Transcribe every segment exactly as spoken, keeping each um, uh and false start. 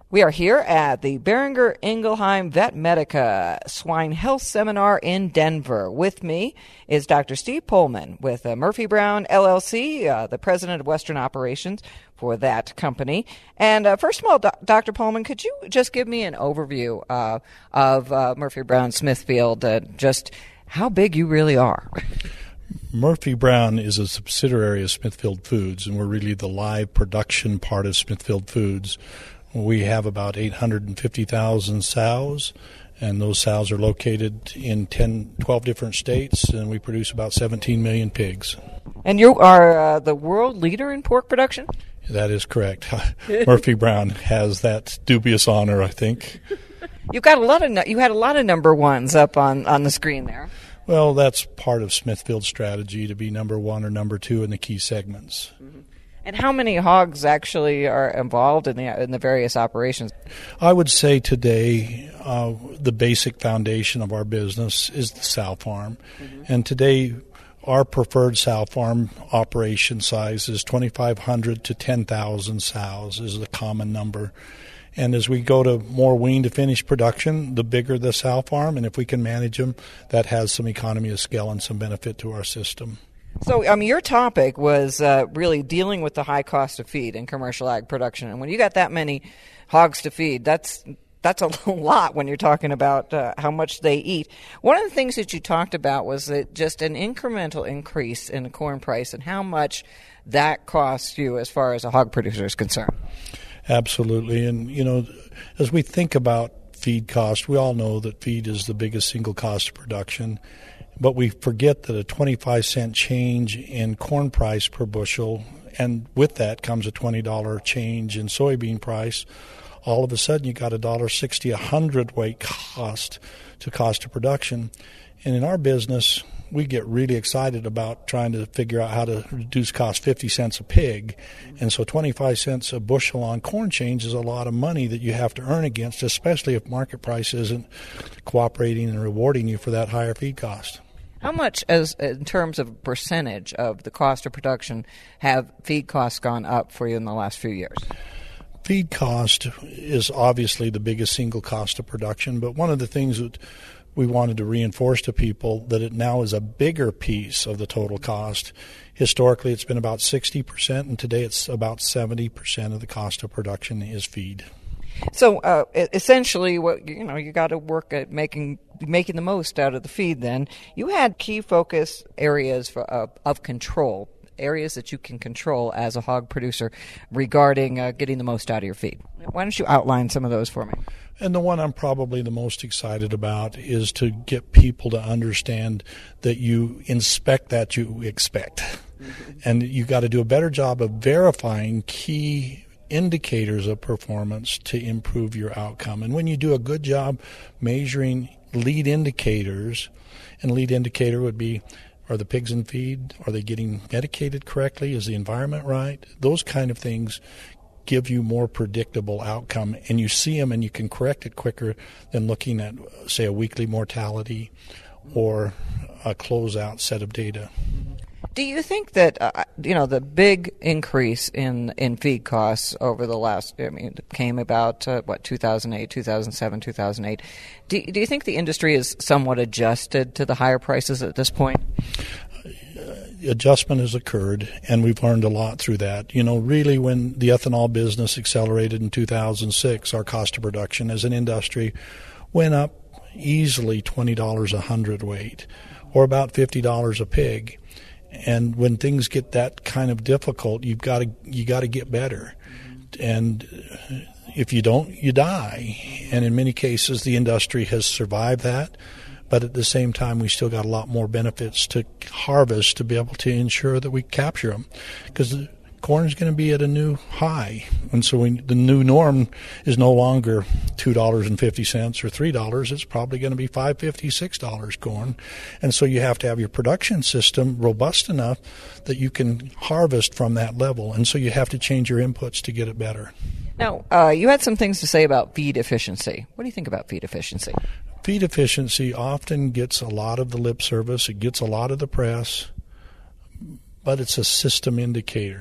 We are here at the Boehringer Ingelheim Vet Medica Swine Health Seminar in Denver. With me is Doctor Steve Pullman with uh, Murphy Brown, L L C, uh, the president of Western Operations for that company. And uh, first of all, Do- Doctor Pullman, could you just give me an overview uh, of uh, Murphy Brown Smithfield, uh, just how big you really are? Murphy Brown is a subsidiary of Smithfield Foods, and we're really the live production part of Smithfield Foods. We have about eight hundred fifty thousand sows, and those sows are located in ten, twelve different states, and we produce about seventeen million pigs. And you are uh, the world leader in pork production? That is correct. Murphy Brown has that dubious honor, I think. You've got a lot of you had a lot of number ones up on, on the screen there. Well, that's part of Smithfield's strategy to be number one or number two in the key segments. Mm-hmm. And how many hogs actually are involved in the in the various operations? I would say today uh, the basic foundation of our business is the sow farm. Mm-hmm. And today our preferred sow farm operation size is twenty-five hundred to ten thousand sows is the common number. And as we go to more wean to finish production, the bigger the sow farm, and if we can manage them, that has some economy of scale and some benefit to our system. So, I mean, your topic was uh, really dealing with the high cost of feed in commercial ag production. And when you got that many hogs to feed, that's that's a lot when you're talking about uh, how much they eat. One of the things that you talked about was that just an incremental increase in the corn price and how much that costs you as far as a hog producer is concerned. Absolutely. And, you know, as we think about feed cost, we all know that feed is the biggest single cost of production. But we forget that a twenty-five cent change in corn price per bushel, and with that comes a twenty dollars change in soybean price, all of a sudden you got a one dollar sixty a hundredweight cost to cost of production. And in our business, we get really excited about trying to figure out how to reduce cost fifty cents a pig. And so twenty-five cents a bushel on corn change is a lot of money that you have to earn against, especially if market price isn't cooperating and rewarding you for that higher feed cost. How much, as in terms of percentage of the cost of production, have feed costs gone up for you in the last few years? Feed cost is obviously the biggest single cost of production, but one of the things that we wanted to reinforce to people that it now is a bigger piece of the total cost. Historically, it's been about sixty percent, and today it's about seventy percent of the cost of production is feed. So uh, essentially, what you know, you got to work at making making the most out of the feed. Then you had key focus areas for, uh, of control, areas that you can control as a hog producer regarding uh, getting the most out of your feed. Why don't you outline some of those for me? And the one I'm probably the most excited about is to get people to understand that you inspect that you expect, mm-hmm. and you got to do a better job of verifying key indicators of performance to improve your outcome. And when you do a good job measuring lead indicators, and lead indicator would be, are the pigs in feed? Are they getting medicated correctly? Is the environment right? Those kind of things give you more predictable outcome, and you see them and you can correct it quicker than looking at, say, a weekly mortality or a closeout set of data. Do you think that, uh, you know, the big increase in, in feed costs over the last, I mean, it came about, uh, what, two thousand eight, two thousand seven, two thousand eight. Do, do you think the industry is somewhat adjusted to the higher prices at this point? Adjustment has occurred, and we've learned a lot through that. You know, really when the ethanol business accelerated in two thousand six, our cost of production as an industry went up easily twenty dollars a hundredweight, or about fifty dollars a pig. And when things get that kind of difficult, you've got to you got to get better. And if you don't, you die. And in many cases, the industry has survived that. But at the same time, we still got a lot more benefits to harvest to be able to ensure that we capture them. Because the corn is going to be at a new high. And so we, the new norm is no longer two dollars and fifty cents or three dollars. It's probably going to be five dollars and fifty cents, six dollars corn. And so you have to have your production system robust enough that you can harvest from that level. And so you have to change your inputs to get it better. Now, uh, you had some things to say about feed efficiency. What do you think about feed efficiency? Feed efficiency often gets a lot of the lip service. It gets a lot of the press, but it's a system indicator.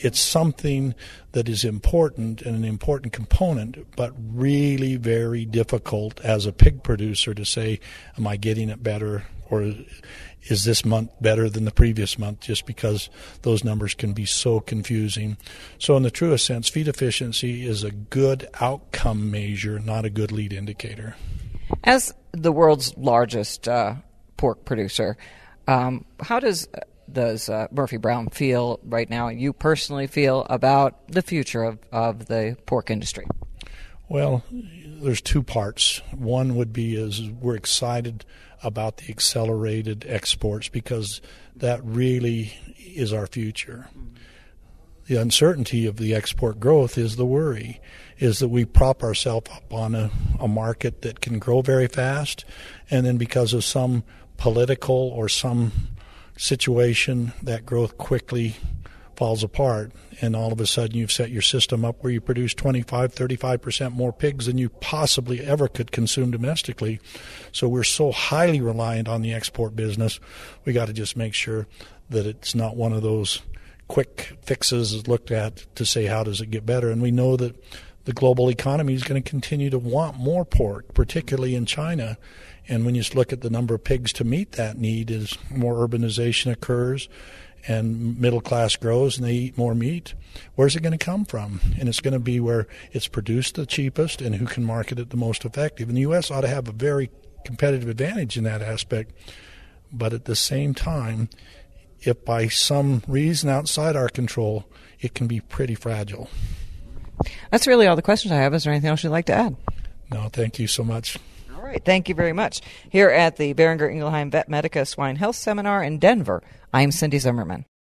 it's something that is important and an important component, but really very difficult as a pig producer to say, am I getting it better, or is this month better than the previous month, just because those numbers can be so confusing. So in the truest sense, feed efficiency is a good outcome measure, not a good lead indicator. As the world's largest uh, pork producer, um, how does does uh, Murphy Brown feel right now, and you personally feel, about the future of, of the pork industry? Well, there's two parts. One would be is we're excited about the accelerated exports because that really is our future. The uncertainty of the export growth is the worry, is that we prop ourselves up on a, a market that can grow very fast, and then because of some political or some situation, that growth quickly falls apart, and all of a sudden you've set your system up where you produce twenty-five, thirty-five percent more pigs than you possibly ever could consume domestically. So we're so highly reliant on the export business, we got to just make sure that it's not one of those quick fixes looked at to say how does it get better. And we know that the global economy is going to continue to want more pork, particularly in China. And when you just look at the number of pigs to meet that need, as more urbanization occurs and middle class grows and they eat more meat, where's it going to come from? And it's going to be where it's produced the cheapest and who can market it the most effective. And the U S ought to have a very competitive advantage in that aspect. But at the same time, if by some reason outside our control, it can be pretty fragile. That's really all the questions I have. Is there anything else you'd like to add? No, thank you so much. All right. Thank you very much. Here at the Boehringer Ingelheim Vet Medica Swine Health Seminar in Denver, I'm Cindy Zimmerman.